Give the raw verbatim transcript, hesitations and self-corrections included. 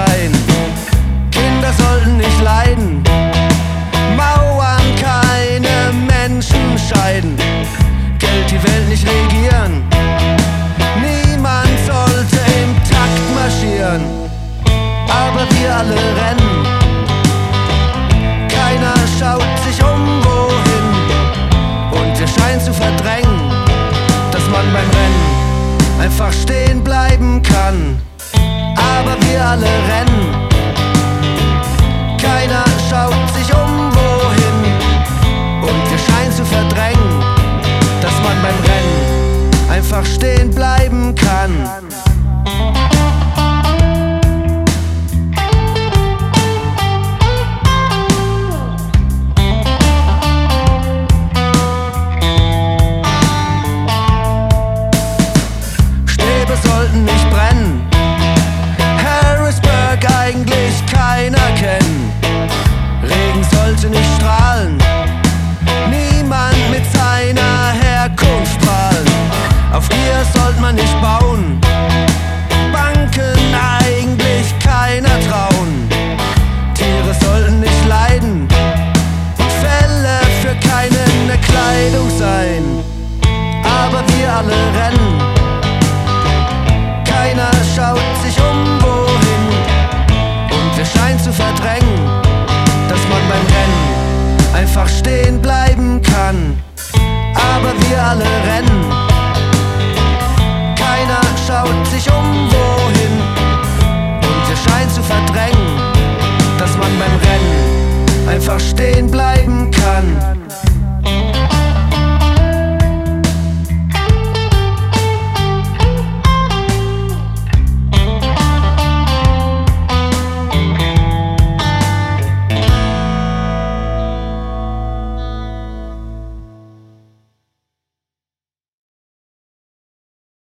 sein. Kinder sollten nicht leiden, Mauern keine Menschen scheiden, Geld die Welt nicht regieren, niemand sollte im Takt marschieren, aber wir alle rennen, keiner schaut sich um wohin und ihr scheint zu verdrängen, dass man beim Rennen einfach stehen bleiben kann, aber wir alle rennen, keiner schaut sich um wohin und wir scheinen zu verdrängen, dass man beim Rennen einfach stehen bleiben kann. Stäbe sollten nicht brennen, Harrisburg eigentlich keiner kennen, Regen sollte nicht strahlen, niemand mit seiner Herkunft prahlen, auf Gier sollte man nicht bauen,